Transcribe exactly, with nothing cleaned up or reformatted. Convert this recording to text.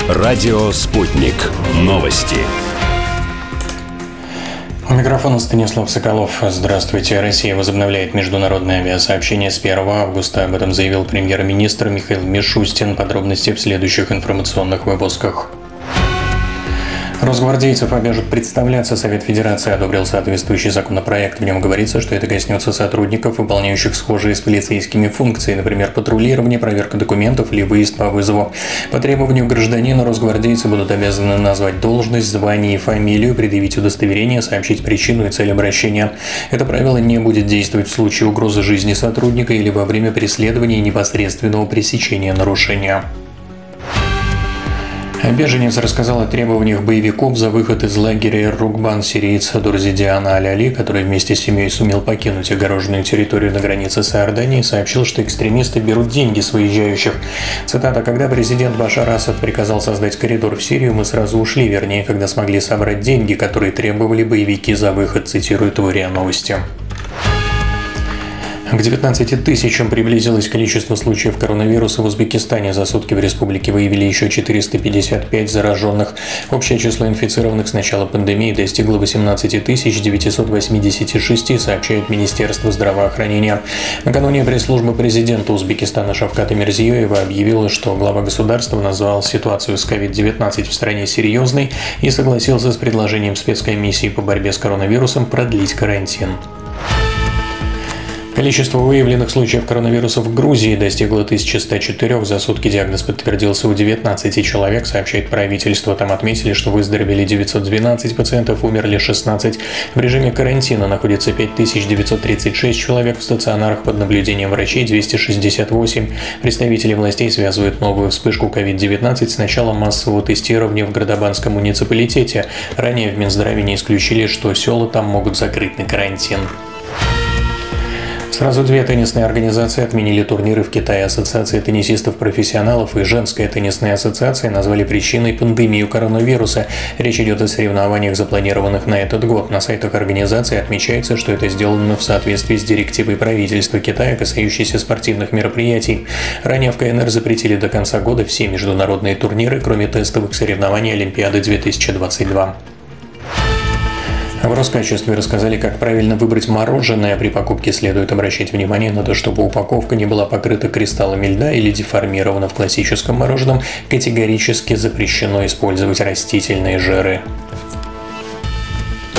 Радио «Спутник». Новости. У микрофона Станислав Соколов. Здравствуйте. Россия возобновляет международное авиасообщение с первого августа. Об этом заявил премьер-министр Михаил Мишустин. Подробности в следующих информационных выпусках. Росгвардейцев обяжут представляться. Совет Федерации одобрил соответствующий законопроект. В нем говорится, что это коснется сотрудников, выполняющих схожие с полицейскими функции, например, патрулирование, проверка документов или выезд по вызову. По требованию гражданина росгвардейцы будут обязаны назвать должность, звание и фамилию, предъявить удостоверение, сообщить причину и цель обращения. Это правило не будет действовать в случае угрозы жизни сотрудника или во время преследования и непосредственного пресечения нарушения. Беженец рассказал о требованиях боевиков за выход из лагеря Рукбан сириец Дурзидиан Аль-Али, который вместе с семьей сумел покинуть огороженную территорию на границе с Иорданией, сообщил, что экстремисты берут деньги с выезжающих. Цитата: «Когда президент Башар Асад приказал создать коридор в Сирию, мы сразу ушли, вернее, когда смогли собрать деньги, которые требовали боевики за выход», цитирует РИА Новости. К девятнадцати тысячам приблизилось количество случаев коронавируса в Узбекистане. За сутки в республике выявили еще четыреста пятьдесят пять зараженных. Общее число инфицированных с начала пандемии достигло восемнадцати тысяч девятисот восьмидесяти шести, сообщает Министерство здравоохранения. Накануне пресс-служба президента Узбекистана Шавката Мирзиёева объявила, что глава государства назвал ситуацию с ковид девятнадцать в стране серьезной и согласился с предложением спецкомиссии по борьбе с коронавирусом продлить карантин. Количество выявленных случаев коронавируса в Грузии достигло тысячи ста четырёх. За сутки диагноз подтвердился у девятнадцати человек, сообщает правительство. Там отметили, что выздоровели девятьсот двенадцать пациентов, умерли шестнадцать. В режиме карантина находится пять тысяч девятьсот тридцать шесть человек, в стационарах под наблюдением врачей двести шестьдесят восемь. Представители властей связывают новую вспышку ковид девятнадцать с началом массового тестирования в Гордобанском муниципалитете. Ранее в Минздраве не исключили, что села там могут закрыть на карантин. Сразу две теннисные организации отменили турниры в Китае. Ассоциация теннисистов-профессионалов и Женская теннисная ассоциация назвали причиной пандемию коронавируса. Речь идет о соревнованиях, запланированных на этот год. На сайтах организации отмечается, что это сделано в соответствии с директивой правительства Китая, касающейся спортивных мероприятий. Ранее в КНР запретили до конца года все международные турниры, кроме тестовых соревнований Олимпиады две тысячи двадцать два. В Роскачестве рассказали, как правильно выбрать мороженое. При покупке следует обращать внимание на то, чтобы упаковка не была покрыта кристаллами льда или деформирована. В классическом мороженом категорически запрещено использовать растительные жиры.